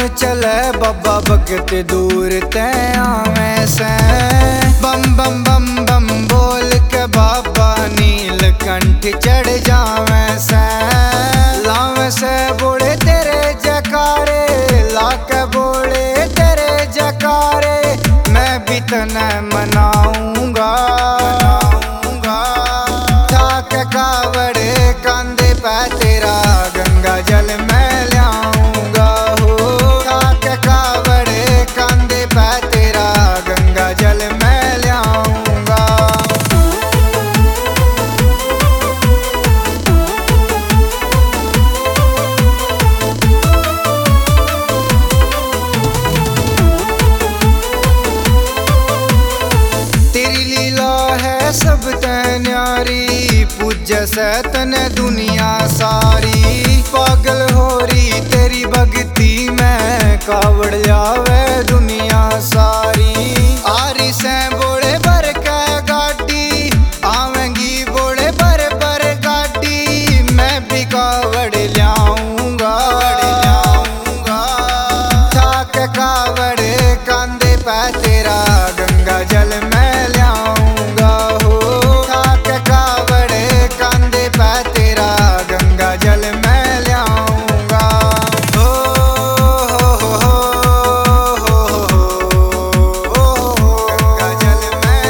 चले बाबा भगत दूर ते आवे से। बम बम बम बम बोल के बाबा नीलकंठ चढ़ जावे से। लावे से बोले तेरे जकारे, लाके बोले तेरे जकारे, मैं भी तने मनाऊंगा। ठाक कावड़े कांधे पे तेरा गंगा जल मैं लाऊंगा हो। ठाक कावड़े कांधे पे तेरा गंगा जल मैं लाऊंगा। तेरी लीला है सब ते न्यारी, पूज्य से तने दुनिया सारी। पागल हो रही तेरी भक्ति में, कावड़ जावे दुनिया सारी। आरी से बोले भर के गाड़ी, आवेंगी बोले भर भर गाड़ी, मैं भी कावड़ लाऊंगा। ठाक कावड़े कांधे पे तेरा गंगा जल मैं लाऊंगा हो। ठाक कावड़े कांधे पे तेरा गंगा जल मैं लाऊंगा हो। गंगा जल मैं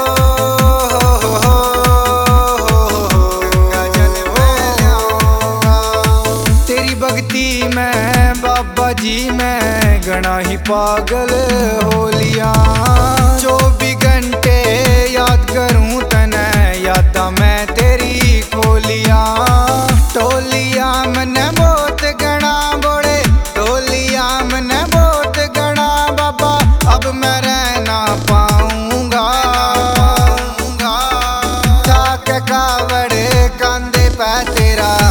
गंगा जल मैं लाऊंगा। तेरी भक्ति में बाबा जी मैं घना ही पागल हो लिया। 24 घंटे याद करूं तने, यादा मैं तेरी खोलिया। टोलिया मने बहुत गणा बोले, टोलिया मने बहुत गणा बाबा, अब मैं रह ना पाऊंगा। ठाक कावड़े कांधे पे तेरा